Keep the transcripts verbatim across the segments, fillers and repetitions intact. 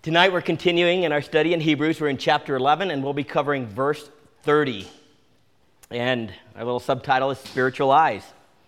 Tonight we're continuing in our study in Hebrews. We're in chapter eleven, and we'll be covering verse thirty. And our little subtitle is Spiritual Eyes.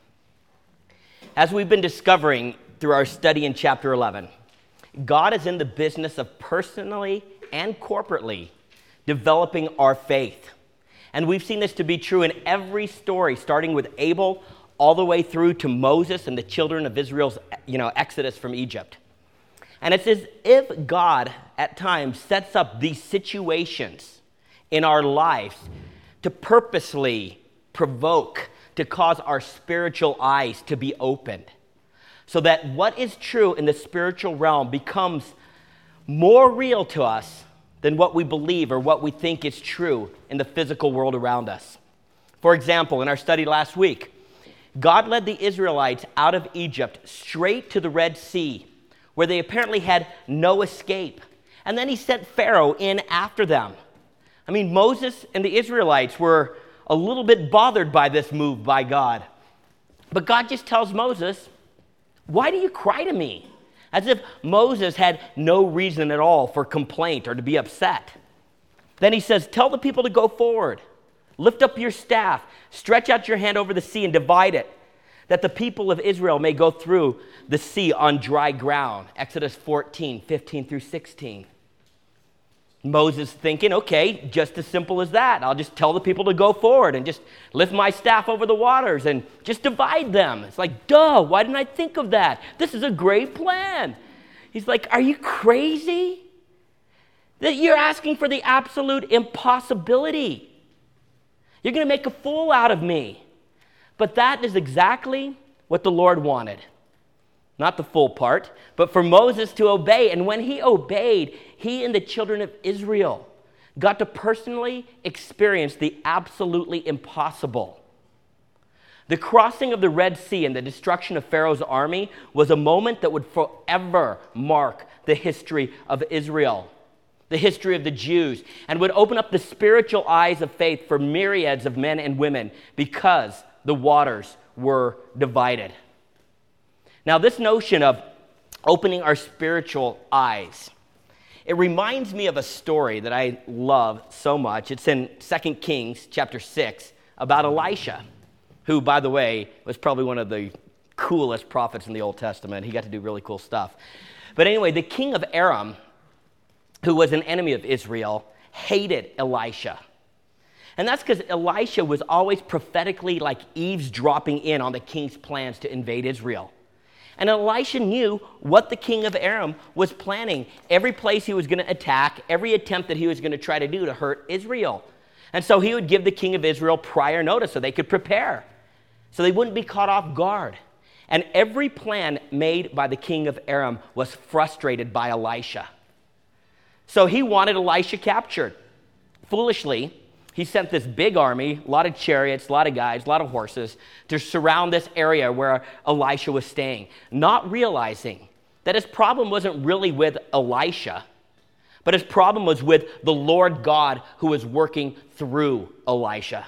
As we've been discovering through our study in chapter eleven, God is in the business of personally and corporately developing our faith. And we've seen this to be true in every story, starting with Abel all the way through to Moses and the children of Israel's, you know, exodus from Egypt. And it's as if God, at times, sets up these situations in our lives to purposely provoke, to cause our spiritual eyes to be opened, so that what is true in the spiritual realm becomes more real to us than what we believe or what we think is true in the physical world around us. For example, in our study last week, God led the Israelites out of Egypt straight to the Red Sea, where they apparently had no escape. And then he sent Pharaoh in after them. I mean, Moses and the Israelites were a little bit bothered by this move by God. But God just tells Moses, "Why do you cry to me?" As if Moses had no reason at all for complaint or to be upset. Then he says, "Tell the people to go forward. Lift up your staff, stretch out your hand over the sea and divide it, that the people of Israel may go through the sea on dry ground." Exodus fourteen, fifteen through sixteen. Moses thinking, okay, just as simple as that. I'll just tell the people to go forward and just lift my staff over the waters and just divide them. It's like, duh, why didn't I think of that? This is a great plan. He's like, are you crazy? That you're asking for the absolute impossibility. You're going to make a fool out of me. But that is exactly what the Lord wanted. Not the full part, but for Moses to obey. And when he obeyed, he and the children of Israel got to personally experience the absolutely impossible. The crossing of the Red Sea and the destruction of Pharaoh's army was a moment that would forever mark the history of Israel, the history of the Jews, and would open up the spiritual eyes of faith for myriads of men and women because the waters were divided. Now, this notion of opening our spiritual eyes, it reminds me of a story that I love so much. It's in Second Kings chapter six about Elisha, who, by the way, was probably one of the coolest prophets in the Old Testament. He got to do really cool stuff. But anyway, the king of Aram, who was an enemy of Israel, hated Elisha. And that's because Elisha was always prophetically like eavesdropping in on the king's plans to invade Israel. And Elisha knew what the king of Aram was planning, every place he was going to attack, every attempt that he was going to try to do to hurt Israel. And so he would give the king of Israel prior notice so they could prepare, so they wouldn't be caught off guard. And every plan made by the king of Aram was frustrated by Elisha. So he wanted Elisha captured. Foolishly, he sent this big army, a lot of chariots, a lot of guys, a lot of horses, to surround this area where Elisha was staying, not realizing that his problem wasn't really with Elisha, but his problem was with the Lord God who was working through Elisha.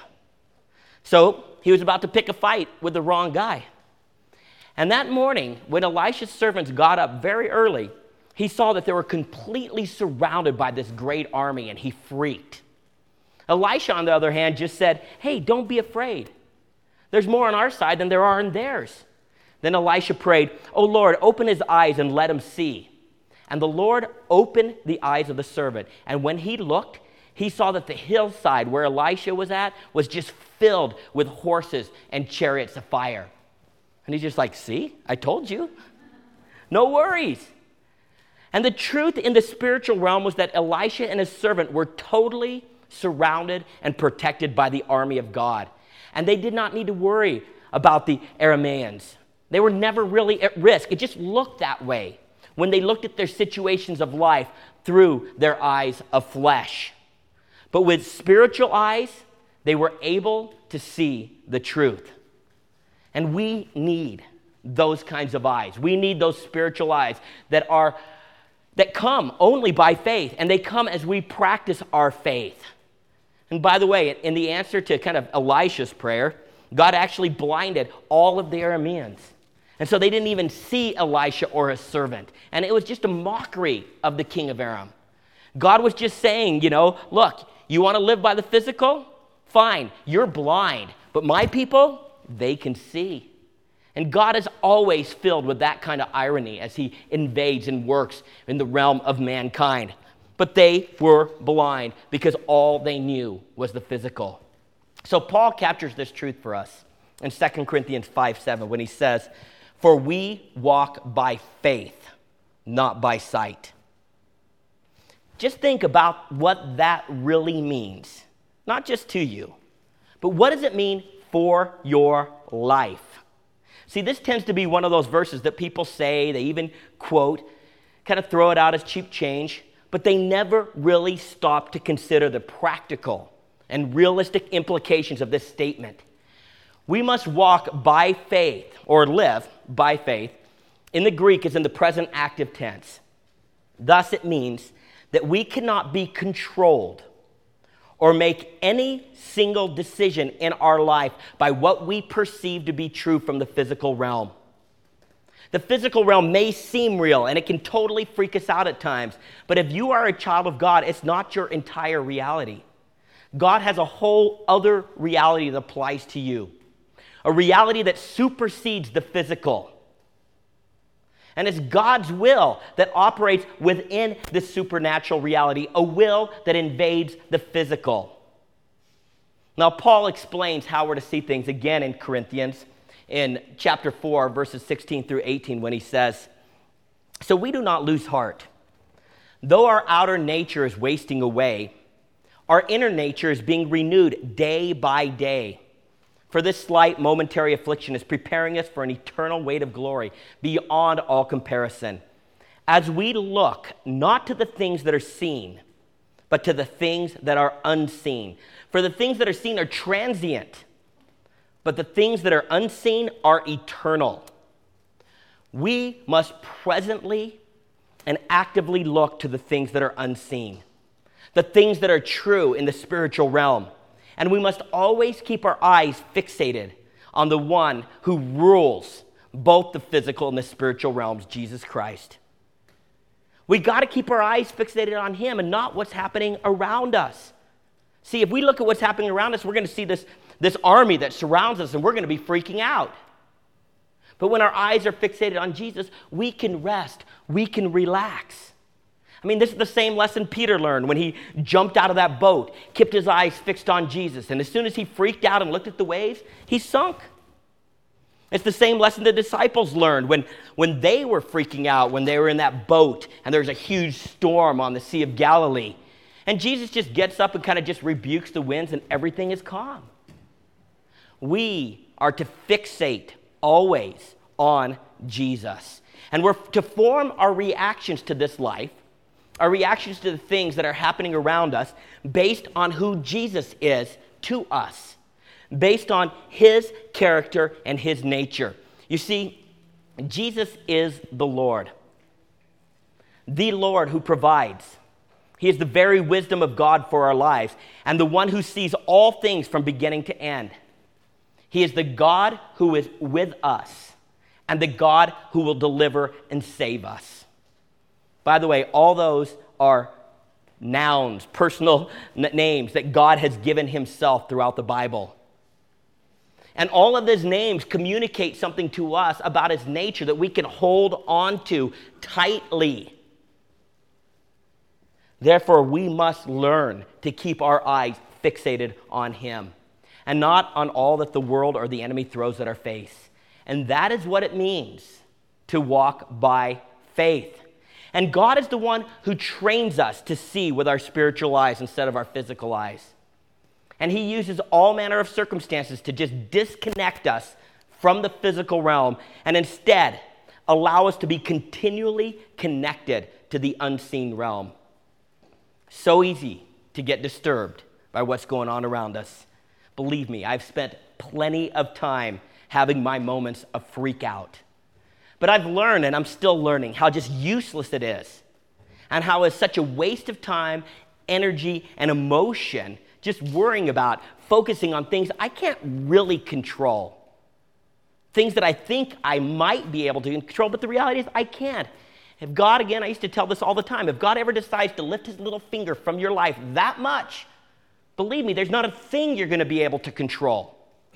So he was about to pick a fight with the wrong guy. And that morning, when Elisha's servants got up very early, he saw that they were completely surrounded by this great army, and he freaked. Elisha, on the other hand, just said, hey, don't be afraid. There's more on our side than there are on theirs. Then Elisha prayed, oh Lord, open his eyes and let him see. And the Lord opened the eyes of the servant. And when he looked, he saw that the hillside where Elisha was at was just filled with horses and chariots of fire. And he's just like, see, I told you. No worries. And the truth in the spiritual realm was that Elisha and his servant were totally surrounded and protected by the army of God. And they did not need to worry about the Arameans. They were never really at risk. It just looked that way when they looked at their situations of life through their eyes of flesh. But with spiritual eyes, they were able to see the truth. And we need those kinds of eyes. We need those spiritual eyes that are that come only by faith, and they come as we practice our faith. And by the way, in the answer to kind of Elisha's prayer, God actually blinded all of the Arameans. And so they didn't even see Elisha or his servant. And it was just a mockery of the king of Aram. God was just saying, you know, look, you want to live by the physical? Fine, you're blind. But my people, they can see. And God is always filled with that kind of irony as he invades and works in the realm of mankind. But they were blind because all they knew was the physical. So Paul captures this truth for us in Second Corinthians five seven when he says, "For we walk by faith, not by sight." Just think about what that really means, not just to you, but what does it mean for your life? See, this tends to be one of those verses that people say, they even quote, kind of throw it out as cheap change, but they never really stop to consider the practical and realistic implications of this statement. We must walk by faith, or live by faith. In the Greek, it's in the present active tense. Thus, it means that we cannot be controlled or make any single decision in our life by what we perceive to be true from the physical realm. The physical realm may seem real, and it can totally freak us out at times. But if you are a child of God, it's not your entire reality. God has a whole other reality that applies to you, a reality that supersedes the physical. And it's God's will that operates within this supernatural reality, a will that invades the physical. Now, Paul explains how we're to see things again in Corinthians in chapter four, verses sixteen through eighteen, when he says, "So we do not lose heart. Though our outer nature is wasting away, our inner nature is being renewed day by day. For this slight momentary affliction is preparing us for an eternal weight of glory beyond all comparison. As we look not to the things that are seen, but to the things that are unseen. For the things that are seen are transient, but the things that are unseen are eternal. We must presently and actively look to the things that are unseen, the things that are true in the spiritual realm. And we must always keep our eyes fixated on the one who rules both the physical and the spiritual realms, Jesus Christ. We got to keep our eyes fixated on him and not what's happening around us. See, if we look at what's happening around us, we're going to see this, this army that surrounds us, and we're going to be freaking out. But when our eyes are fixated on Jesus, we can rest. We can relax. I mean, this is the same lesson Peter learned when he jumped out of that boat, kept his eyes fixed on Jesus. And as soon as he freaked out and looked at the waves, he sunk. It's the same lesson the disciples learned when, when they were freaking out, when they were in that boat and there was a huge storm on the Sea of Galilee. And Jesus just gets up and kind of just rebukes the winds and everything is calm. We are to fixate always on Jesus. And we're to form our reactions to this life, our reactions to the things that are happening around us, based on who Jesus is to us, based on his character and his nature. You see, Jesus is the Lord, the Lord who provides. He is the very wisdom of God for our lives, and the one who sees all things from beginning to end. He is the God who is with us, and the God who will deliver and save us. By the way, all those are nouns, personal n- names that God has given himself throughout the Bible. And all of his names communicate something to us about his nature that we can hold on to tightly. Therefore, we must learn to keep our eyes fixated on him and not on all that the world or the enemy throws at our face. And that is what it means to walk by faith. And God is the one who trains us to see with our spiritual eyes instead of our physical eyes. And he uses all manner of circumstances to just disconnect us from the physical realm and instead allow us to be continually connected to the unseen realm. So easy to get disturbed by what's going on around us. Believe me, I've spent plenty of time having my moments of freak out. But I've learned, and I'm still learning, how just useless it is, and how it's such a waste of time, energy, and emotion just worrying about, focusing on things I can't really control. things that I think I might be able to control, but the reality is I can't. If God, again, I used to tell this all the time, if God ever decides to lift his little finger from your life that much, believe me, there's not a thing you're going to be able to control.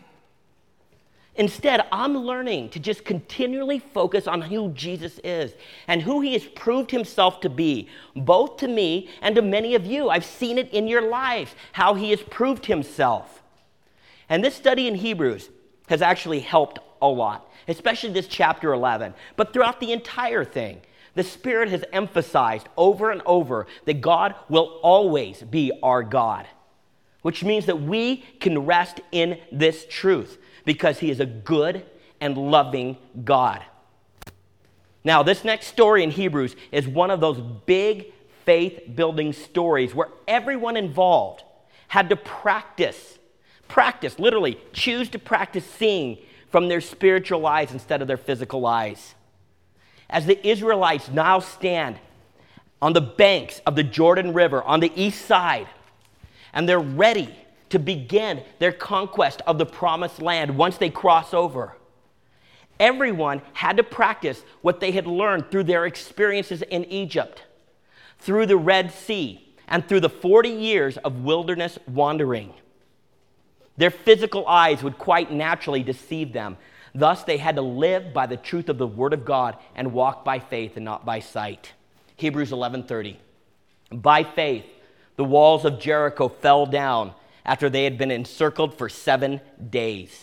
Instead, I'm learning to just continually focus on who Jesus is and who he has proved himself to be, both to me and to many of you. I've seen it in your lives, how he has proved himself. And this study in Hebrews has actually helped a lot, especially this chapter eleven. But throughout the entire thing, the Spirit has emphasized over and over that God will always be our God, which means that we can rest in this truth, because he is a good and loving God. Now, this next story in Hebrews is one of those big faith-building stories where everyone involved had to practice, practice, literally choose to practice seeing from their spiritual eyes instead of their physical eyes. As the Israelites now stand on the banks of the Jordan River on the east side, and they're ready to begin their conquest of the promised land once they cross over. Everyone had to practice what they had learned through their experiences in Egypt, through the Red Sea, and through the forty years of wilderness wandering. Their physical eyes would quite naturally deceive them. Thus, they had to live by the truth of the Word of God and walk by faith and not by sight. Hebrews eleven thirty. By faith, the walls of Jericho fell down after they had been encircled for seven days.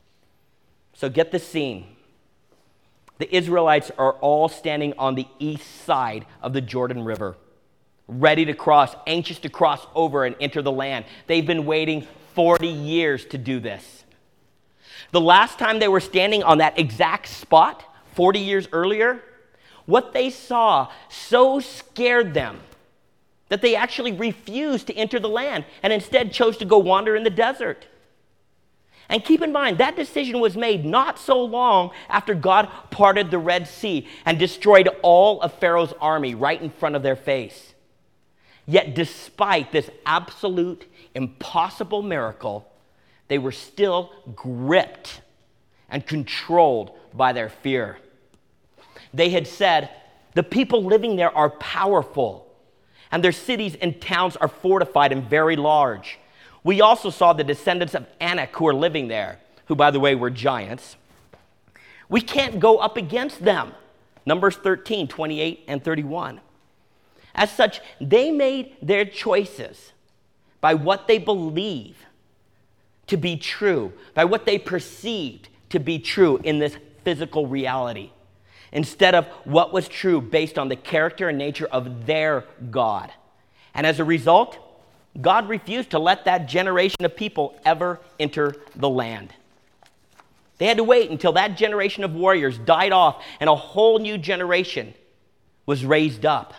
So get the scene. The Israelites are all standing on the east side of the Jordan River, ready to cross, anxious to cross over and enter the land. They've been waiting forty years to do this. The last time they were standing on that exact spot, forty years earlier, what they saw so scared them that they actually refused to enter the land and instead chose to go wander in the desert. And keep in mind, that decision was made not so long after God parted the Red Sea and destroyed all of Pharaoh's army right in front of their face. Yet despite this absolute impossible miracle, they were still gripped and controlled by their fear. They had said, the people living there are powerful, and their cities and towns are fortified and very large. We also saw the descendants of Anak who are living there, who, by the way, were giants. We can't go up against them. Numbers thirteen, twenty-eight, and thirty-one. As such, they made their choices by what they believe to be true, by what they perceived to be true in this physical reality, instead of what was true based on the character and nature of their God. And as a result, God refused to let that generation of people ever enter the land. They had to wait until that generation of warriors died off and a whole new generation was raised up.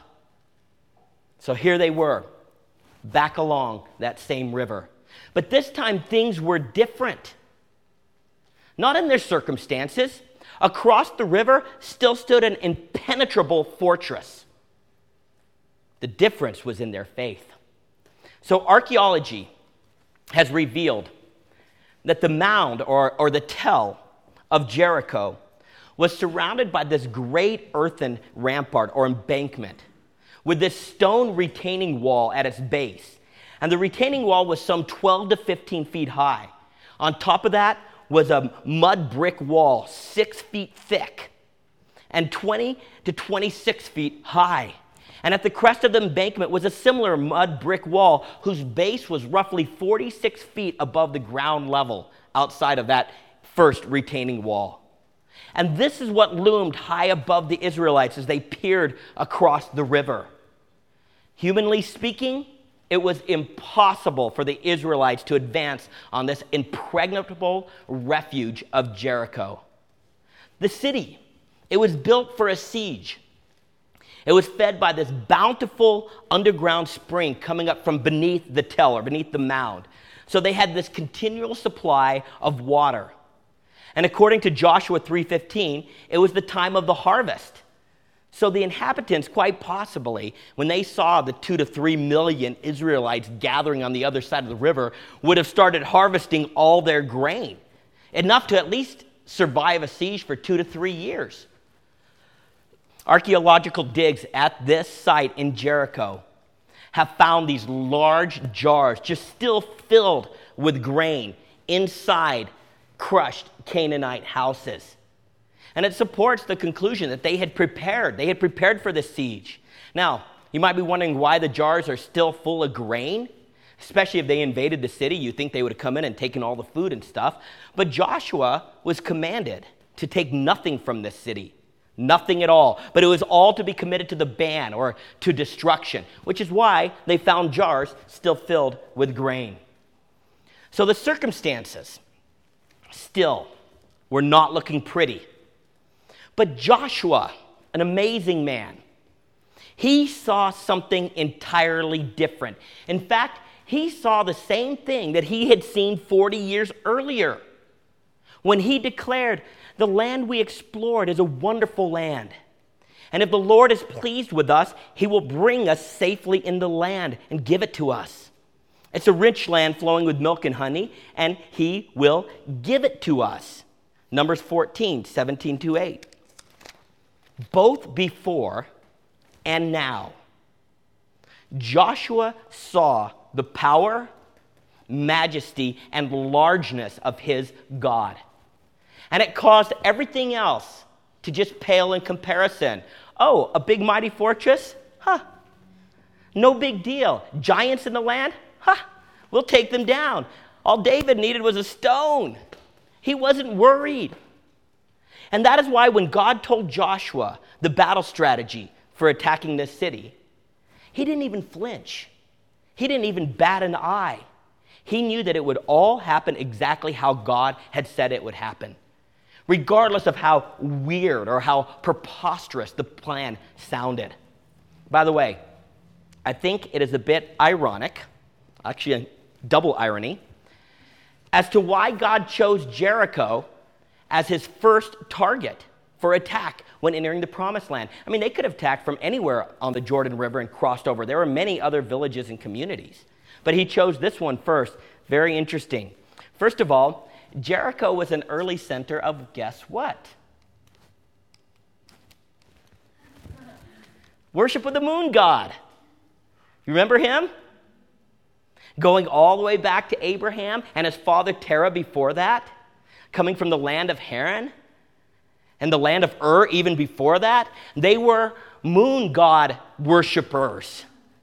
So here they were, back along that same river. But this time things were different. Not in their circumstances. Across the river still stood an impenetrable fortress. The difference was in their faith. So archaeology has revealed that the mound or, or the tell of Jericho was surrounded by this great earthen rampart or embankment with this stone retaining wall at its base. And the retaining wall was some twelve to fifteen feet high. On top of that was a mud brick wall six feet thick and twenty to twenty-six feet high. And at the crest of the embankment was a similar mud brick wall whose base was roughly forty-six feet above the ground level outside of that first retaining wall. And this is what loomed high above the Israelites as they peered across the river. Humanly speaking, it was impossible for the Israelites to advance on this impregnable refuge of Jericho. The city, it was built for a siege. It was fed by this bountiful underground spring coming up from beneath the tell or beneath the mound. So they had this continual supply of water. And according to Joshua three fifteen, it was the time of the harvest. So the inhabitants, quite possibly, when they saw the two to three million Israelites gathering on the other side of the river, would have started harvesting all their grain, enough to at least survive a siege for two to three years. Archaeological digs at this site in Jericho have found these large jars just still filled with grain inside crushed Canaanite houses. And it supports the conclusion that they had prepared. They had prepared for this siege. Now, you might be wondering why the jars are still full of grain, especially if they invaded the city. You'd think they would have come in and taken all the food and stuff. But Joshua was commanded to take nothing from this city. Nothing at all. But it was all to be committed to the ban or to destruction, which is why they found jars still filled with grain. So the circumstances still were not looking pretty. But Joshua, an amazing man, he saw something entirely different. In fact, he saw the same thing that he had seen forty years earlier when he declared, "The land we explored is a wonderful land. And if the Lord is pleased with us, he will bring us safely in the land and give it to us. It's a rich land flowing with milk and honey, and he will give it to us." Numbers fourteen, seventeen to eight. Both before and now, Joshua saw the power, majesty, and largeness of his God. And it caused everything else to just pale in comparison. Oh, a big mighty fortress? Huh. No big deal. Giants in the land? Huh. We'll take them down. All David needed was a stone. He wasn't worried. And that is why when God told Joshua the battle strategy for attacking this city, he didn't even flinch. He didn't even bat an eye. He knew that it would all happen exactly how God had said it would happen, regardless of how weird or how preposterous the plan sounded. By the way, I think it is a bit ironic, actually a double irony, as to why God chose Jericho as his first target for attack when entering the Promised Land. I mean, they could have attacked from anywhere on the Jordan River and crossed over. There were many other villages and communities, but he chose this one first. Very interesting. First of all, Jericho was an early center of guess what? Worship of the moon god. You remember him? Going all the way back to Abraham and his father Terah before that, coming from the land of Haran and the land of Ur even before that. They were moon god worshipers.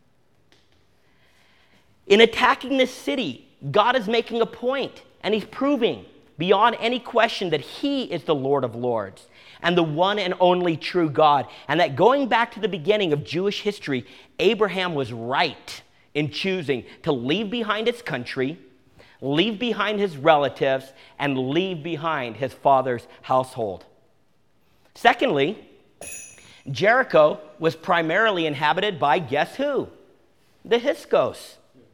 In attacking this city, God is making a point, and he's proving beyond any question that he is the Lord of Lords and the one and only true God, and that going back to the beginning of Jewish history, Abraham was right in choosing to leave behind his country, leave behind his relatives, and leave behind his father's household. Secondly, Jericho was primarily inhabited by guess who? The Hyksos.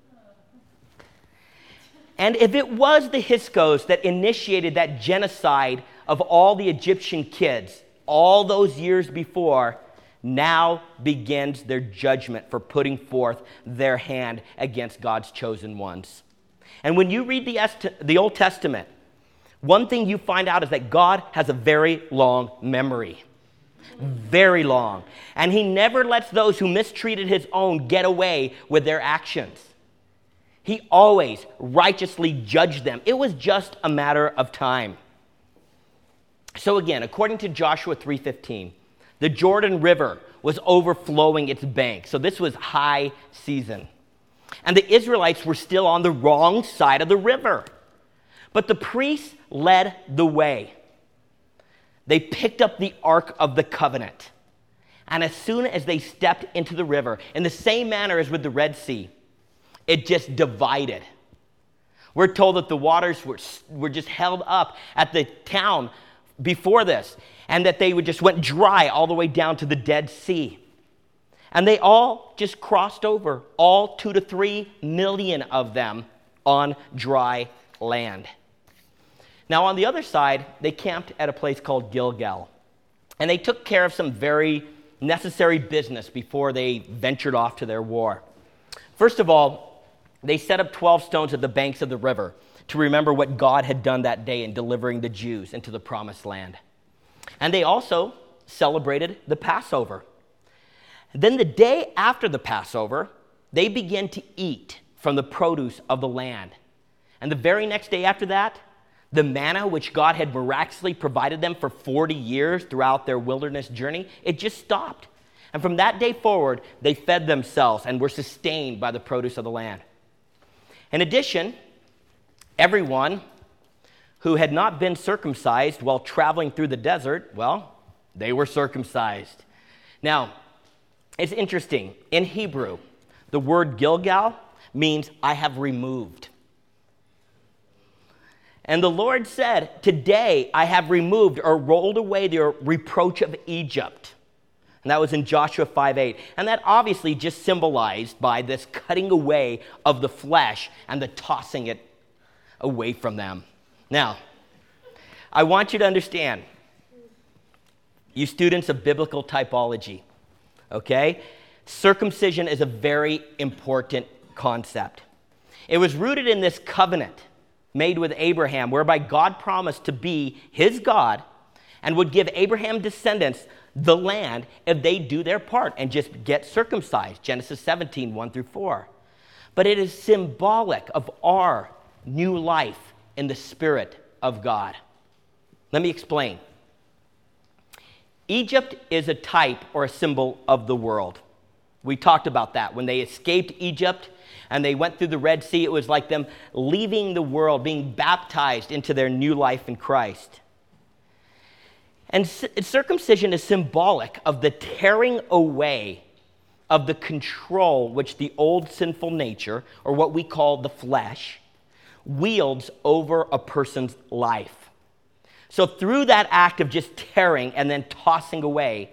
And if it was the Hyksos that initiated that genocide of all the Egyptian kids all those years before, now begins their judgment for putting forth their hand against God's chosen ones. And when you read the, Est- the Old Testament, one thing you find out is that God has a very long memory. Very long. And he never lets those who mistreated his own get away with their actions. He always righteously judged them. It was just a matter of time. So again, according to Joshua three fifteen, the Jordan River was overflowing its banks. So this was high season. And the Israelites were still on the wrong side of the river. But the priests led the way. They picked up the Ark of the Covenant. And as soon as they stepped into the river, in the same manner as with the Red Sea, it just divided. We're told that the waters were, were just held up at the town before this, and that they would just went dry all the way down to the Dead Sea. And they all just crossed over, all two to three million of them on dry land. Now, on the other side, they camped at a place called Gilgal. And they took care of some very necessary business before they ventured off to their war. First of all, they set up twelve stones at the banks of the river. to remember what God had done that day in delivering the Jews into the promised land. And they also celebrated the Passover. Then the day after the Passover, they began to eat from the produce of the land. And the very next day after that, the manna which God had miraculously provided them for forty years throughout their wilderness journey, it just stopped. And from that day forward, they fed themselves and were sustained by the produce of the land. In addition, everyone who had not been circumcised while traveling through the desert, well, they were circumcised. Now, it's interesting. In Hebrew, the word Gilgal means I have removed. And the Lord said, today I have removed or rolled away the reproach of Egypt. And that was in Joshua five eight. And that obviously just symbolized by this cutting away of the flesh and the tossing it away from them. Now, I want you to understand, you students of biblical typology, okay? Circumcision is a very important concept. It was rooted in this covenant made with Abraham, whereby God promised to be his God and would give Abraham descendants the land if they do their part and just get circumcised. Genesis seventeen, one through four. But it is symbolic of our new life in the Spirit of God. Let me explain. Egypt is a type or a symbol of the world. We talked about that. When they escaped Egypt and they went through the Red Sea, it was like them leaving the world, being baptized into their new life in Christ. And circumcision is symbolic of the tearing away of the control which the old sinful nature, or what we call the flesh, wields over a person's life. So through that act of just tearing and then tossing away,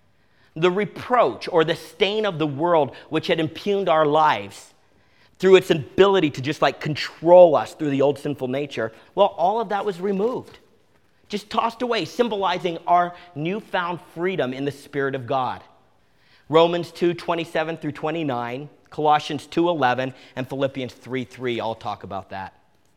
the reproach or the stain of the world which had impugned our lives through its ability to just like control us through the old sinful nature, well, all of that was removed. Just tossed away, symbolizing our newfound freedom in the Spirit of God. Romans two twenty-seven through twenty-nine, Colossians two eleven, and Philippians three three all talk about that.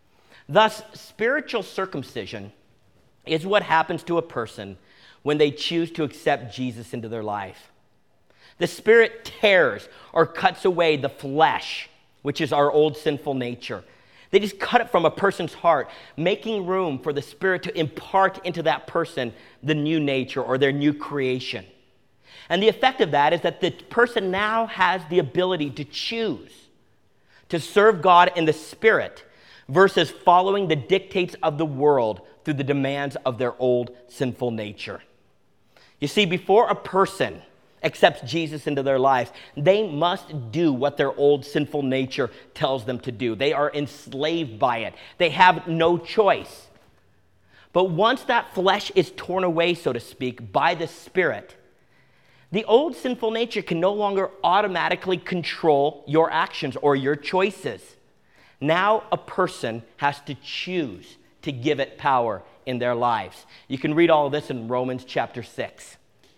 Thus, spiritual circumcision is what happens to a person when they choose to accept Jesus into their life. The Spirit tears or cuts away the flesh, which is our old sinful nature. They just cut it from a person's heart, making room for the Spirit to impart into that person the new nature or their new creation. And the effect of that is that the person now has the ability to choose to serve God in the Spirit versus following the dictates of the world through the demands of their old sinful nature. You see, before a person accepts Jesus into their lives, they must do what their old sinful nature tells them to do. They are enslaved by it. They have no choice. But once that flesh is torn away, so to speak, by the Spirit, the old sinful nature can no longer automatically control your actions or your choices. Now a person has to choose to give it power in their lives. You can read all of this in Romans chapter six.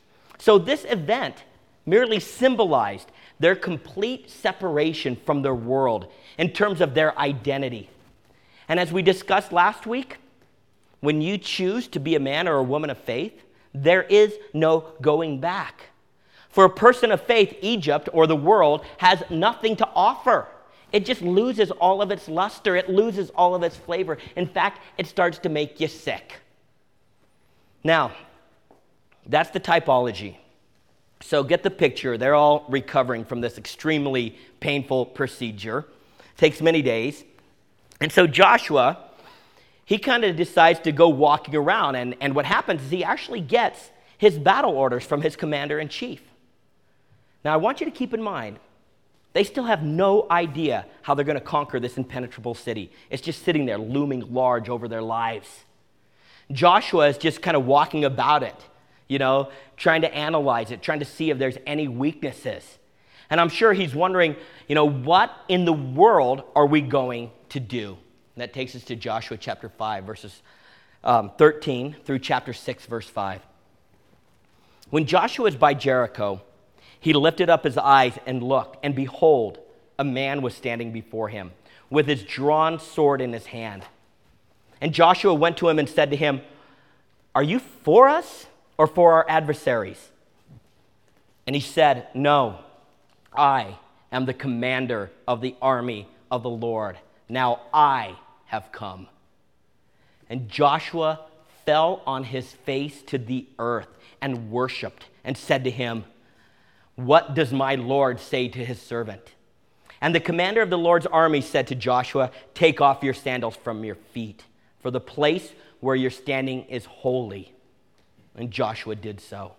So this event merely symbolized their complete separation from their world in terms of their identity. And as we discussed last week, when you choose to be a man or a woman of faith, there is no going back. For a person of faith, Egypt or the world has nothing to offer. It just loses all of its luster. It loses all of its flavor. In fact, it starts to make you sick. Now, that's the typology. So get the picture. They're all recovering from this extremely painful procedure. It takes many days. And so Joshua, he kind of decides to go walking around. And, and what happens is he actually gets his battle orders from his commander-in-chief. Now, I want you to keep in mind, they still have no idea how they're going to conquer this impenetrable city. It's just sitting there looming large over their lives. Joshua is just kind of walking about it, you know, trying to analyze it, trying to see if there's any weaknesses. And I'm sure he's wondering, you know, what in the world are we going to do? And that takes us to Joshua chapter five, verses um, thirteen through chapter six, verse five. When Joshua was by Jericho, he lifted up his eyes and looked, and behold, a man was standing before him, with his drawn sword in his hand. And Joshua went to him and said to him, "Are you for us or for our adversaries?" And he said, "No, I am the commander of the army of the Lord. Now I have come." And Joshua fell on his face to the earth and worshipped and said to him, "What does my Lord say to his servant?" And the commander of the Lord's army said to Joshua, "Take off your sandals from your feet, for the place where you're standing is holy." And Joshua did so.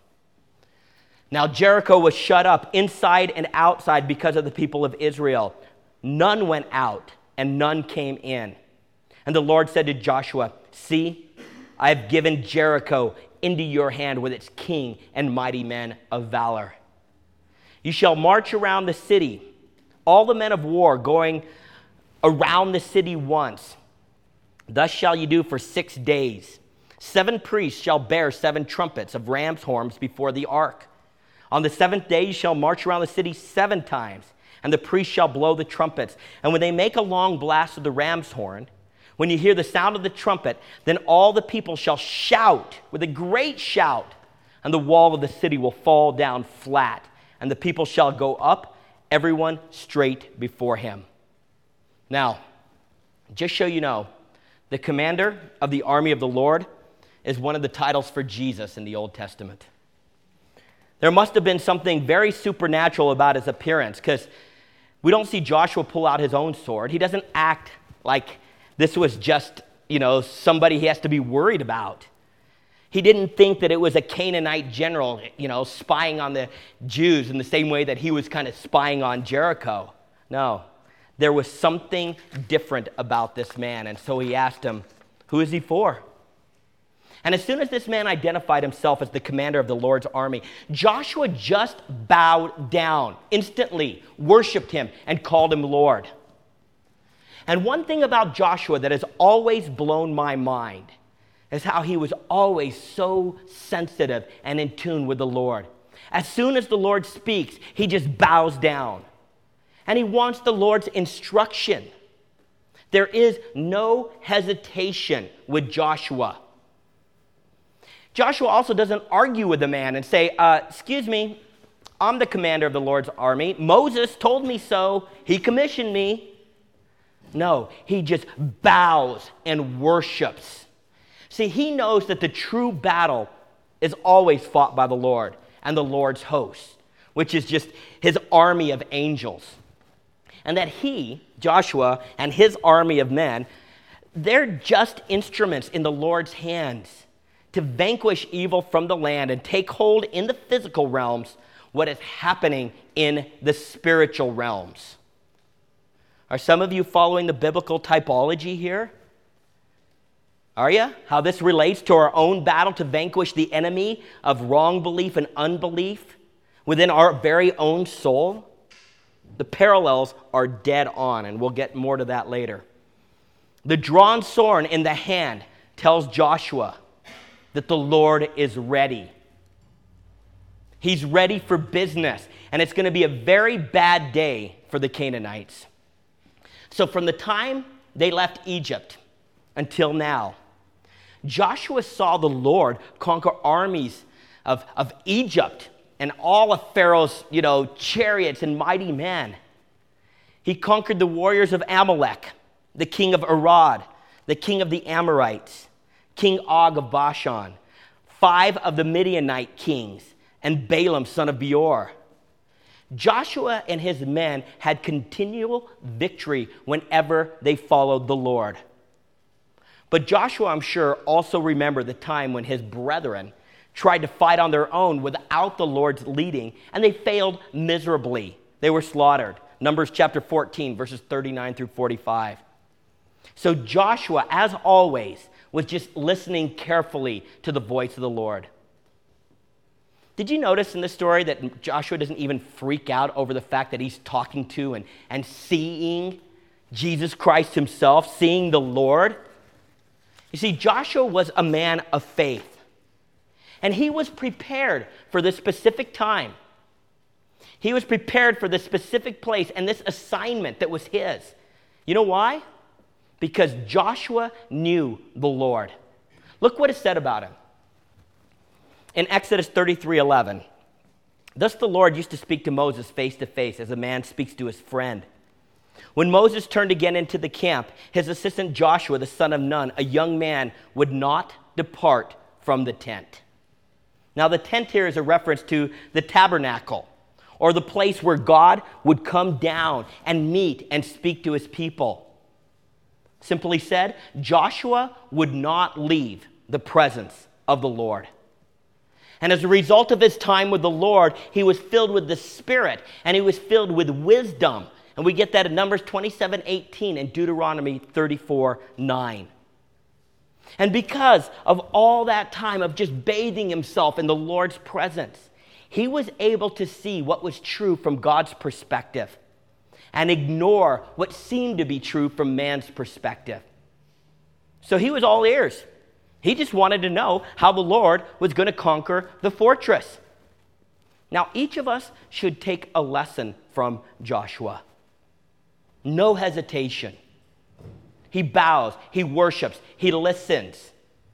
Now Jericho was shut up inside and outside because of the people of Israel. None went out and none came in. And the Lord said to Joshua, "See, I have given Jericho into your hand with its king and mighty men of valor. You shall march around the city, all the men of war going around the city once. Thus shall you do for six days. Seven priests shall bear seven trumpets of ram's horns before the ark. On the seventh day you shall march around the city seven times, and the priests shall blow the trumpets. And when they make a long blast of the ram's horn, when you hear the sound of the trumpet, then all the people shall shout with a great shout, and the wall of the city will fall down flat, and the people shall go up, everyone straight before him." Now, just so you know, the commander of the army of the Lord is one of the titles for Jesus in the Old Testament. There must have been something very supernatural about his appearance, because we don't see Joshua pull out his own sword. He doesn't act like this was just, you know, somebody he has to be worried about. He didn't think that it was a Canaanite general, you know, spying on the Jews in the same way that he was kind of spying on Jericho. No, there was something different about this man. And so he asked him, "Who is he for?" And as soon as this man identified himself as the commander of the Lord's army, Joshua just bowed down, instantly worshiped him, and called him Lord. And one thing about Joshua that has always blown my mind is how he was always so sensitive and in tune with the Lord. As soon as the Lord speaks, he just bows down. And he wants the Lord's instruction. There is no hesitation with Joshua. Joshua also doesn't argue with the man and say, uh, excuse me, I'm the commander of the Lord's army. Moses told me so. He commissioned me. No, he just bows and worships. See, he knows that the true battle is always fought by the Lord and the Lord's host, which is just his army of angels. And that he, Joshua, and his army of men, they're just instruments in the Lord's hands to vanquish evil from the land and take hold in the physical realms what is happening in the spiritual realms. Are some of you following the biblical typology here? Are you? How this relates to our own battle to vanquish the enemy of wrong belief and unbelief within our very own soul? The parallels are dead on, and we'll get more to that later. The drawn sword in the hand tells Joshua that the Lord is ready. He's ready for business, and it's going to be a very bad day for the Canaanites. So from the time they left Egypt until now, Joshua saw the Lord conquer armies of, of Egypt and all of Pharaoh's, you know, chariots and mighty men. He conquered the warriors of Amalek, the king of Arad, the king of the Amorites, King Og of Bashan, five of the Midianite kings, and Balaam, son of Beor. Joshua and his men had continual victory whenever they followed the Lord. But Joshua, I'm sure, also remembered the time when his brethren tried to fight on their own without the Lord's leading, and they failed miserably. They were slaughtered. Numbers chapter fourteen, verses thirty-nine through forty-five. So Joshua, as always, was just listening carefully to the voice of the Lord. Did you notice in this story that Joshua doesn't even freak out over the fact that he's talking to and, and seeing Jesus Christ himself, seeing the Lord? You see, Joshua was a man of faith. And he was prepared for this specific time. He was prepared for this specific place and this assignment that was his. You know why? Because Joshua knew the Lord. Look what is said about him. In Exodus thirty-three eleven, thus the Lord used to speak to Moses face to face as a man speaks to his friend. When Moses turned again into the camp, his assistant Joshua, the son of Nun, a young man, would not depart from the tent. Now the tent here is a reference to the tabernacle, or the place where God would come down and meet and speak to his people. Simply said, Joshua would not leave the presence of the Lord. And as a result of his time with the Lord, he was filled with the Spirit, and he was filled with wisdom. And we get that in Numbers twenty-seven eighteen and Deuteronomy thirty-four nine. And because of all that time of just bathing himself in the Lord's presence, he was able to see what was true from God's perspective and ignore what seemed to be true from man's perspective. So he was all ears. He just wanted to know how the Lord was going to conquer the fortress. Now, each of us should take a lesson from Joshua. No hesitation. He bows, he worships, he listens.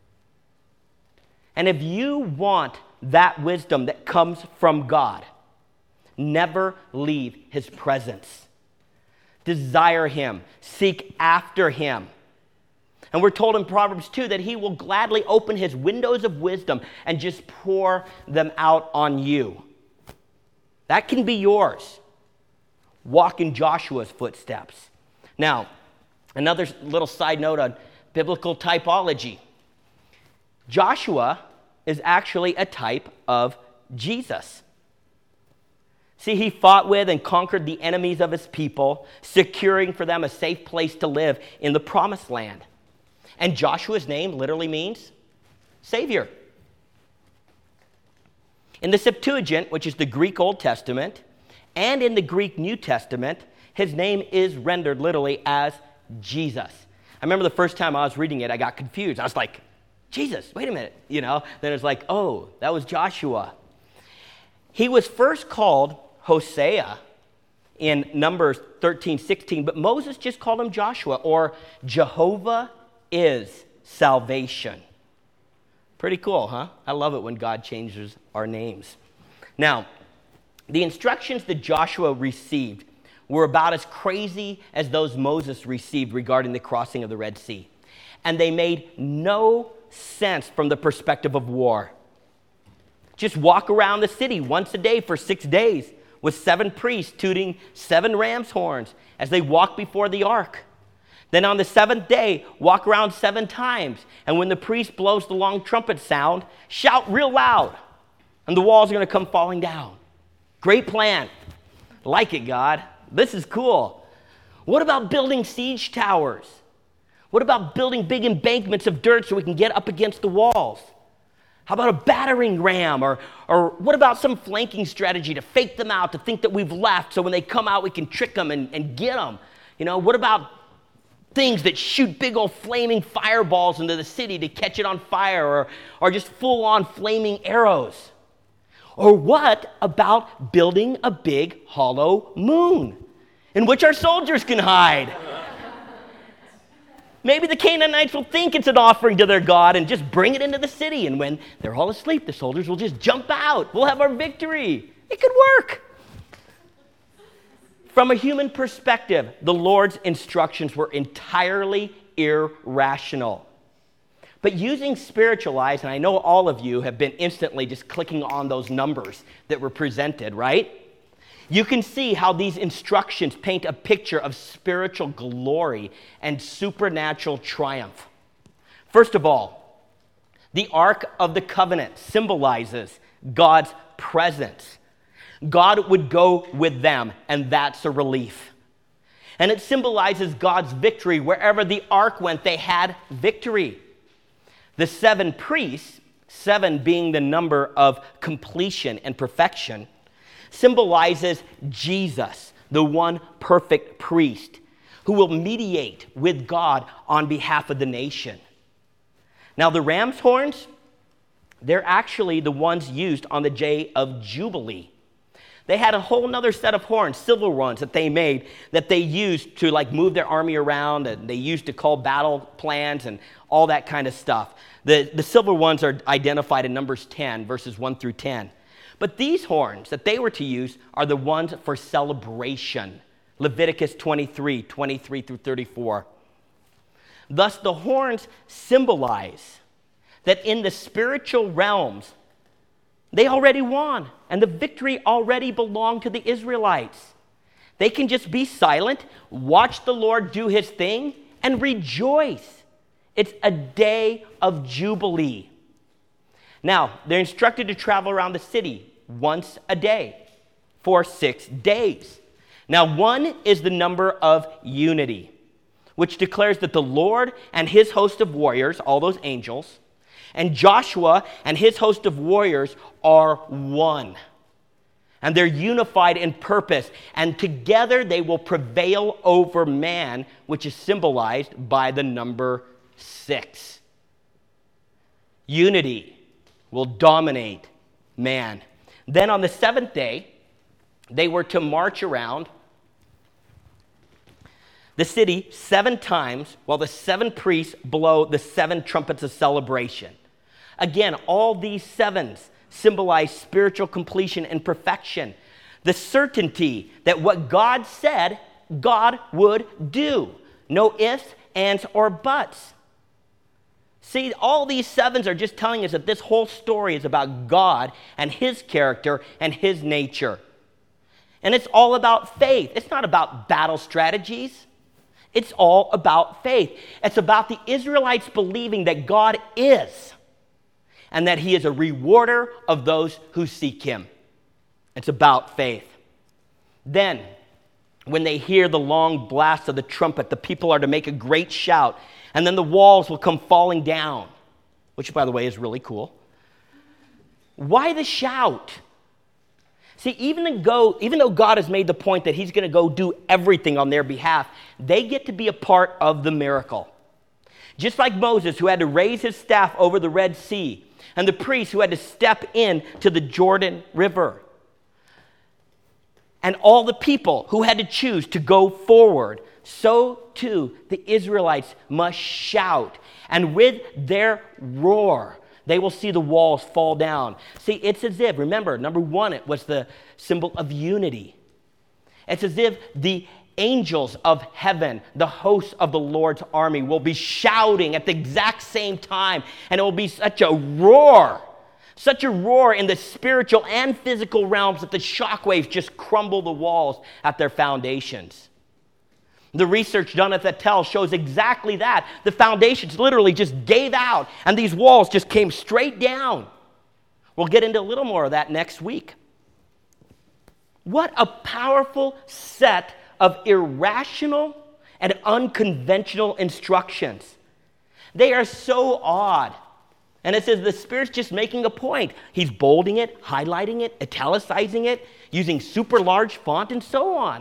And if you want that wisdom that comes from God, never leave his presence. Desire him, seek after him. And we're told in Proverbs two that he will gladly open his windows of wisdom and just pour them out on you. That can be yours. Walk in Joshua's footsteps. Now, another little side note on biblical typology. Joshua is actually a type of Jesus. See, he fought with and conquered the enemies of his people, securing for them a safe place to live in the promised land. And Joshua's name literally means Savior. In the Septuagint, which is the Greek Old Testament, and in the Greek New Testament, his name is rendered literally as Jesus. I remember the first time I was reading it, I got confused. I was like, Jesus, wait a minute, you know? Then it's like, oh, that was Joshua. He was first called Hosea in Numbers thirteen sixteen, but Moses just called him Joshua, or Jehovah is salvation. Pretty cool, huh? I love it when God changes our names. Now, the instructions that Joshua received were about as crazy as those Moses received regarding the crossing of the Red Sea. And they made no sense from the perspective of war. Just walk around the city once a day for six days with seven priests tooting seven ram's horns as they walk before the ark. Then on the seventh day, walk around seven times. And when the priest blows the long trumpet sound, shout real loud. And the walls are going to come falling down. Great plan. Like it, God. This is cool. What about building siege towers? What about building big embankments of dirt so we can get up against the walls? How about a battering ram? Or, or what about some flanking strategy to fake them out, to think that we've left, so when they come out, we can trick them and, and get them? You know, what about things that shoot big old flaming fireballs into the city to catch it on fire, or, or just full-on flaming arrows? Or what about building a big hollow moon in which our soldiers can hide? Maybe the Canaanites will think it's an offering to their God and just bring it into the city, and when they're all asleep, the soldiers will just jump out. We'll have our victory. It could work. From a human perspective, the Lord's instructions were entirely irrational. But using spiritual eyes, and I know all of you have been instantly just clicking on those numbers that were presented, right? You can see how these instructions paint a picture of spiritual glory and supernatural triumph. First of all, the Ark of the Covenant symbolizes God's presence. God would go with them, and that's a relief. And it symbolizes God's victory. Wherever the ark went, they had victory. The seven priests, seven being the number of completion and perfection, symbolizes Jesus, the one perfect priest, who will mediate with God on behalf of the nation. Now, the ram's horns, they're actually the ones used on the day of Jubilee. They had a whole nother set of horns, silver ones that they made, that they used to like move their army around, and they used to call battle plans and all that kind of stuff. The, the silver ones are identified in Numbers ten, verses one through ten. But these horns that they were to use are the ones for celebration. Leviticus twenty-three, twenty-three through thirty-four. Thus, the horns symbolize that in the spiritual realms, they already won, and the victory already belonged to the Israelites. They can just be silent, watch the Lord do his thing, and rejoice. It's a day of jubilee. Now, they're instructed to travel around the city once a day for six days. Now, one is the number of unity, which declares that the Lord and his host of warriors, all those angels, and Joshua and his host of warriors are one. And they're unified in purpose, and together they will prevail over man, which is symbolized by the number six. Unity will dominate man. Then on the seventh day, they were to march around the city seven times while the seven priests blow the seven trumpets of celebration. Again, all these sevens symbolize spiritual completion and perfection. The certainty that what God said, God would do. No ifs, ands, or buts. See, all these sevens are just telling us that this whole story is about God and his character and his nature. And it's all about faith. It's not about battle strategies. It's all about faith. It's about the Israelites believing that God is, and that he is a rewarder of those who seek him. It's about faith. Then, when they hear the long blast of the trumpet, the people are to make a great shout, and then the walls will come falling down, which, by the way, is really cool. Why the shout? See, even though, even though God has made the point that he's going to go do everything on their behalf, they get to be a part of the miracle. Just like Moses, who had to raise his staff over the Red Sea, and the priests who had to step in to the Jordan River, and all the people who had to choose to go forward, so too the Israelites must shout, and with their roar, they will see the walls fall down. See, it's as if, remember, number one, it was the symbol of unity. It's as if the angels of heaven, the hosts of the Lord's army, will be shouting at the exact same time, and it will be such a roar, such a roar in the spiritual and physical realms that the shockwaves just crumble the walls at their foundations. The research done at Bethel shows exactly that. The foundations literally just gave out, and these walls just came straight down. We'll get into a little more of that next week. What a powerful set of irrational and unconventional instructions. They are so odd. And it says the Spirit's just making a point. He's bolding it, highlighting it, italicizing it, using super large font, and so on.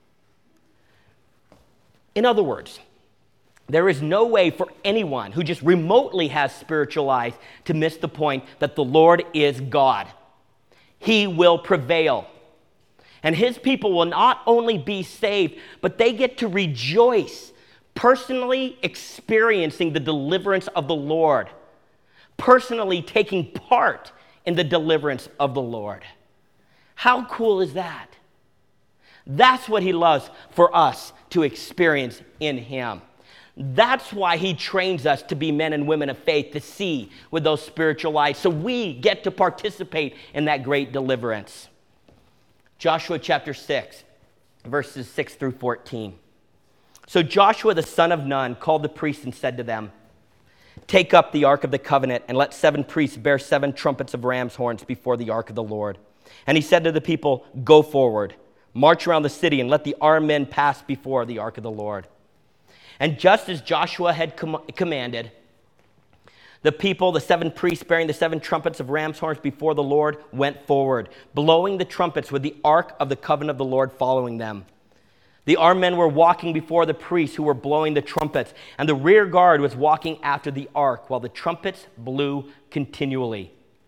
In other words, there is no way for anyone who just remotely has spiritual eyes to miss the point that the Lord is God. He will prevail. And his people will not only be saved, but they get to rejoice, personally experiencing the deliverance of the Lord, personally taking part in the deliverance of the Lord. How cool is that? That's what he loves for us to experience in him. That's why he trains us to be men and women of faith, to see with those spiritual eyes, so we get to participate in that great deliverance. Joshua chapter six, verses six through fourteen. So Joshua the son of Nun called the priests and said to them, "Take up the ark of the covenant, and let seven priests bear seven trumpets of ram's horns before the ark of the Lord." And he said to the people, "Go forward, march around the city, and let the armed men pass before the ark of the Lord." And just as Joshua had com- commanded, the people, the seven priests bearing the seven trumpets of ram's horns before the Lord, went forward, blowing the trumpets with the ark of the covenant of the Lord following them. The armed men were walking before the priests who were blowing the trumpets, and the rear guard was walking after the ark while the trumpets blew continually.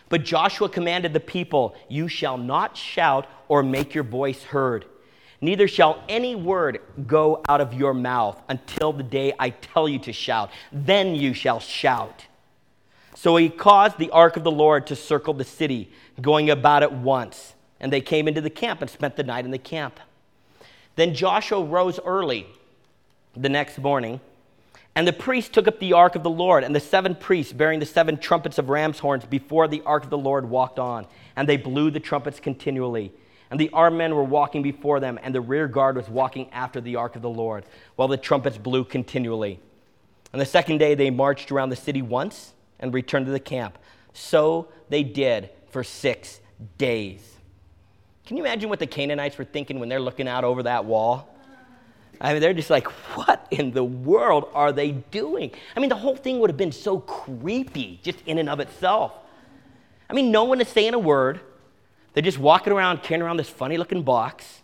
But Joshua commanded the people, "You shall not shout or make your voice heard. Neither shall any word go out of your mouth until the day I tell you to shout. Then you shall shout." So he caused the ark of the Lord to circle the city, going about it once. And they came into the camp and spent the night in the camp. Then Joshua rose early the next morning, and the priests took up the ark of the Lord, and the seven priests bearing the seven trumpets of ram's horns before the ark of the Lord walked on, and they blew the trumpets continually. And the armed men were walking before them, and the rear guard was walking after the ark of the Lord, while the trumpets blew continually. And the second day they marched around the city once and returned to the camp. So they did for six days. Can you imagine what the Canaanites were thinking when they're looking out over that wall? I mean, they're just like, what in the world are they doing? I mean, the whole thing would have been so creepy just in and of itself. I mean, no one is saying a word. They're just walking around, carrying around this funny-looking box,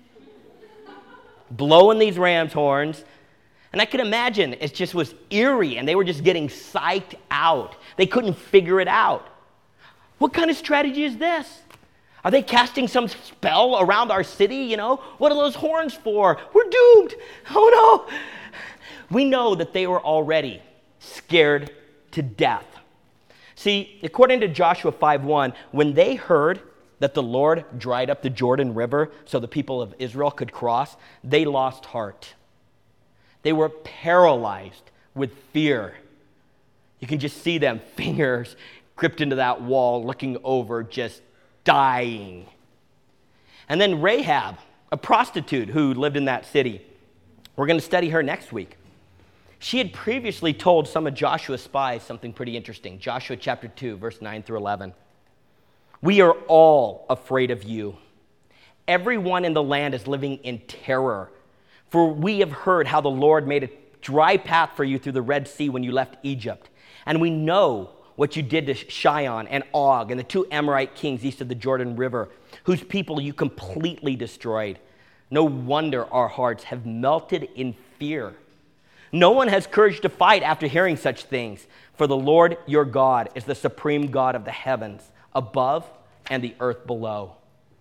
blowing these ram's horns. And I can imagine it just was eerie, and they were just getting psyched out. They couldn't figure it out. What kind of strategy is this? Are they casting some spell around our city? You know, what are those horns for? We're doomed. Oh no. We know that they were already scared to death. See, according to Joshua five one, when they heard that the Lord dried up the Jordan River so the people of Israel could cross, they lost heart. They were paralyzed with fear. You can just see them, fingers gripped into that wall, looking over, just dying. And then Rahab, a prostitute who lived in that city, we're going to study her next week. She had previously told some of Joshua's spies something pretty interesting. Joshua chapter two, verse nine through eleven. "We are all afraid of you. Everyone in the land is living in terror. For we have heard how the Lord made a dry path for you through the Red Sea when you left Egypt. And we know what you did to Sihon and Og and the two Amorite kings east of the Jordan River, whose people you completely destroyed. No wonder our hearts have melted in fear. No one has courage to fight after hearing such things, for the Lord your God is the supreme God of the heavens above and the earth below."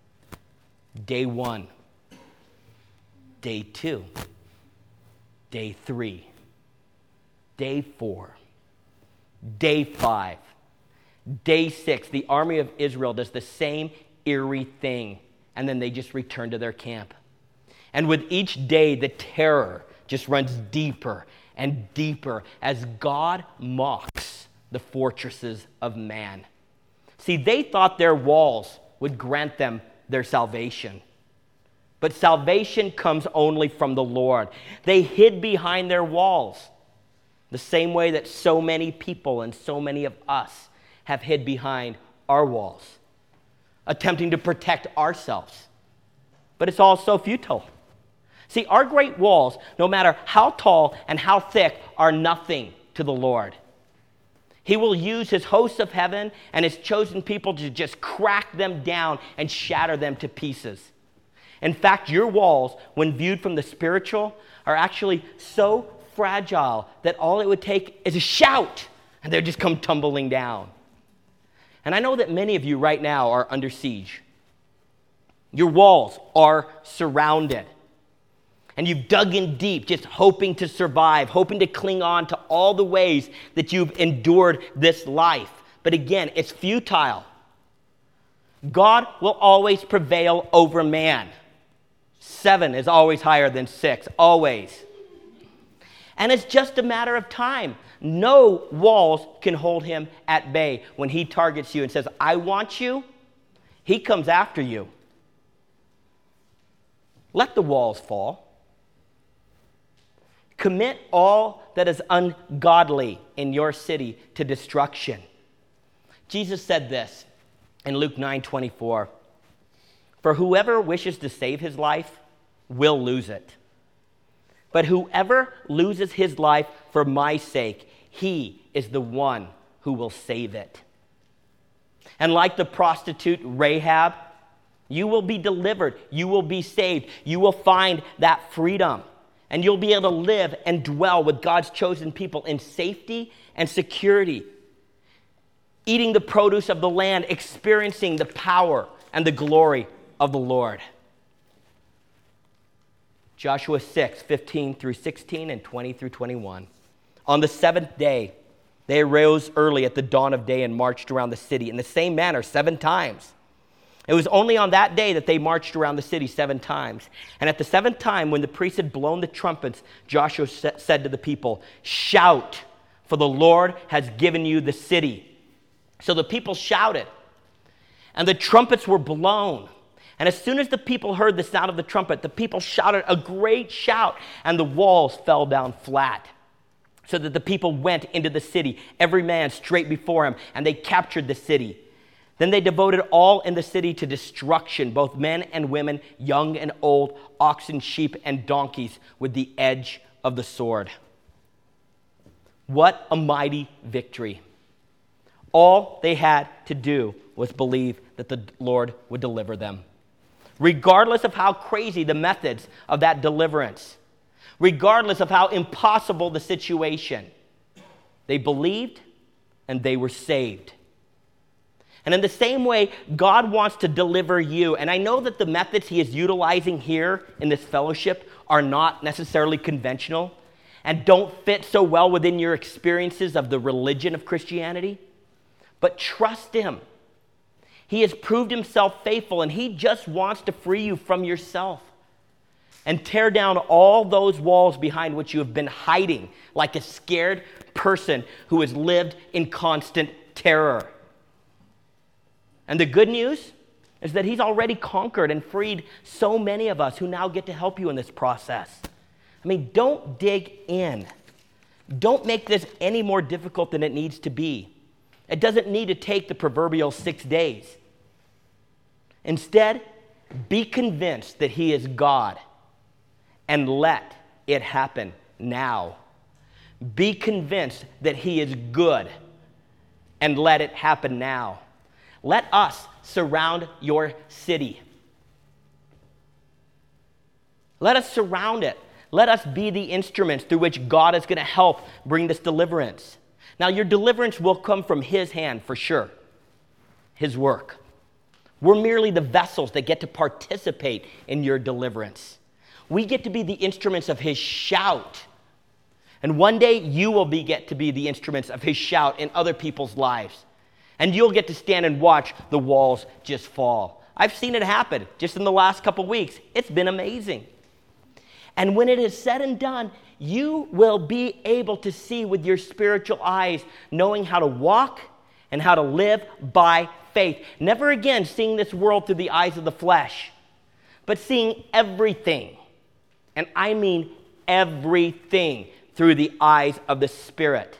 Day one, day two, day three, day four, day five, day six. The army of Israel does the same eerie thing, and then they just return to their camp. And with each day, the terror just runs deeper and deeper as God mocks the fortresses of man. See, they thought their walls would grant them their salvation. But salvation comes only from the Lord. They hid behind their walls, the same way that so many people and so many of us have hid behind our walls, attempting to protect ourselves. But it's all so futile. See, our great walls, no matter how tall and how thick, are nothing to the Lord. He will use his hosts of heaven and his chosen people to just crack them down and shatter them to pieces. In fact, your walls, when viewed from the spiritual, are actually so fragile that all it would take is a shout, and they'd just come tumbling down. And I know that many of you right now are under siege. Your walls are surrounded. And you've dug in deep, just hoping to survive, hoping to cling on to all the ways that you've endured this life. But again, it's futile. God will always prevail over man. Seven is always higher than six, always. And it's just a matter of time. No walls can hold him at bay. When he targets you and says, "I want you," he comes after you. Let the walls fall. Commit all that is ungodly in your city to destruction. Jesus said this in Luke nine twenty-four. "For whoever wishes to save his life will lose it. But whoever loses his life for my sake, he is the one who will save it." And like the prostitute Rahab, you will be delivered. You will be saved. You will find that freedom. And you'll be able to live and dwell with God's chosen people in safety and security. eating the produce of the land, experiencing the power and the glory of the Lord. Joshua six, fifteen through sixteen and twenty through twenty-one. On the seventh day, they arose early at the dawn of day and marched around the city in the same manner seven times. It was only on that day that they marched around the city seven times. And at the seventh time, when the priests had blown the trumpets, Joshua said to the people, "Shout, for the Lord has given you the city." So the people shouted, and the trumpets were blown. And as soon as the people heard the sound of the trumpet, the people shouted a great shout, and the walls fell down flat, so that the people went into the city, every man straight before him, and they captured the city. Then they devoted all in the city to destruction, both men and women, young and old, oxen, sheep, and donkeys, with the edge of the sword. What a mighty victory. All they had to do was believe that the Lord would deliver them. Regardless of how crazy the methods of that deliverance, regardless of how impossible the situation, they believed and they were saved. And in the same way, God wants to deliver you. And I know that the methods he is utilizing here in this fellowship are not necessarily conventional and don't fit so well within your experiences of the religion of Christianity. But trust him. He has proved himself faithful, and he just wants to free you from yourself and tear down all those walls behind which you have been hiding like a scared person who has lived in constant terror. And the good news is that he's already conquered and freed so many of us who now get to help you in this process. I mean, don't dig in. Don't make this any more difficult than it needs to be. It doesn't need to take the proverbial six days. Instead, be convinced that he is God and let it happen now. Be convinced that he is good and let it happen now. Let us surround your city. Let us surround it. Let us be the instruments through which God is going to help bring this deliverance. Now, your deliverance will come from his hand for sure, his work. We're merely the vessels that get to participate in your deliverance. We get to be the instruments of his shout. And one day you will be, get to be the instruments of his shout in other people's lives. And you'll get to stand and watch the walls just fall. I've seen it happen just in the last couple weeks. It's been amazing. And when it is said and done, you will be able to see with your spiritual eyes, knowing how to walk and how to live by faith. Never again seeing this world through the eyes of the flesh, but seeing everything, and I mean everything, through the eyes of the Spirit.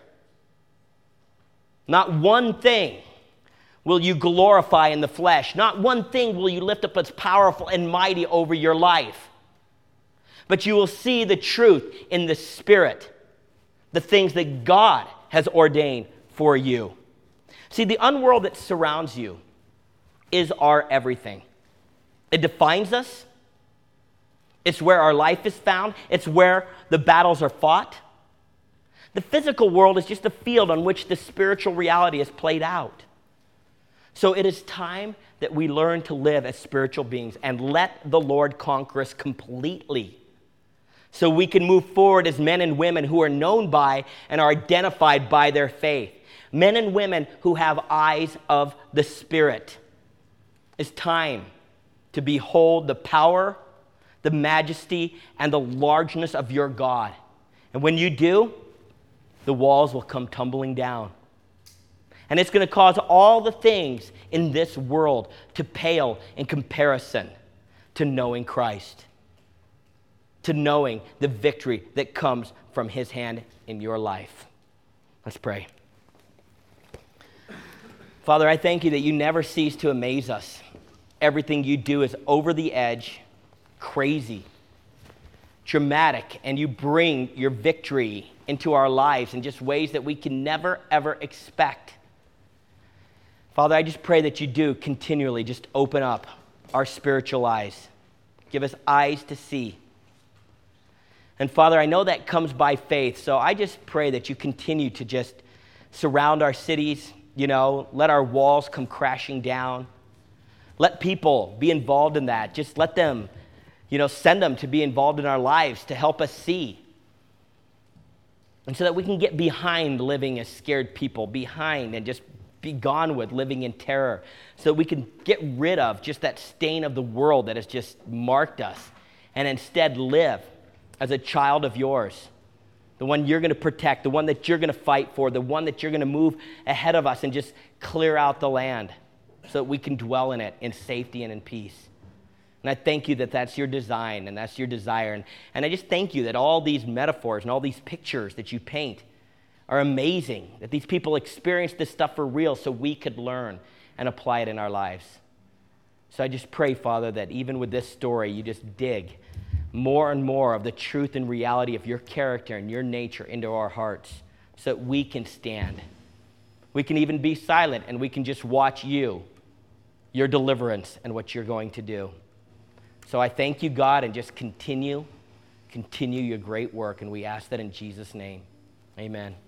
Not one thing will you glorify in the flesh. Not one thing will you lift up as powerful and mighty over your life. But you will see the truth in the Spirit, the things that God has ordained for you. See, the unworld that surrounds you is our everything. It defines us. It's where our life is found. It's where the battles are fought. The physical world is just a field on which the spiritual reality is played out. So it is time that we learn to live as spiritual beings and let the Lord conquer us completely, so we can move forward as men and women who are known by and are identified by their faith. Men and women who have eyes of the Spirit. It's time to behold the power, the majesty, and the largeness of your God. And when you do, the walls will come tumbling down. And it's going to cause all the things in this world to pale in comparison to knowing Christ, to knowing the victory that comes from his hand in your life. Let's pray. Father, I thank you that you never cease to amaze us. Everything you do is over the edge, crazy, dramatic, and you bring your victory into our lives in just ways that we can never, ever expect. Father, I just pray that you do continually just open up our spiritual eyes. Give us eyes to see. And Father, I know that comes by faith, so I just pray that you continue to just surround our cities, you know, let our walls come crashing down. Let people be involved in that. Just let them, you know, send them to be involved in our lives to help us see. And so that we can get behind living as scared people, behind and just be gone with living in terror, so that we can get rid of just that stain of the world that has just marked us, and instead live as a child of yours, the one you're going to protect, the one that you're going to fight for, the one that you're going to move ahead of us and just clear out the land so that we can dwell in it in safety and in peace. And I thank you that that's your design and that's your desire. And, and I just thank you that all these metaphors and all these pictures that you paint are amazing, that these people experienced this stuff for real so we could learn and apply it in our lives. So I just pray, Father, that even with this story, you just dig more and more of the truth and reality of your character and your nature into our hearts so that we can stand. We can even be silent and we can just watch you, your deliverance, and what you're going to do. So I thank you, God, and just continue, continue your great work. And we ask that in Jesus' name. Amen.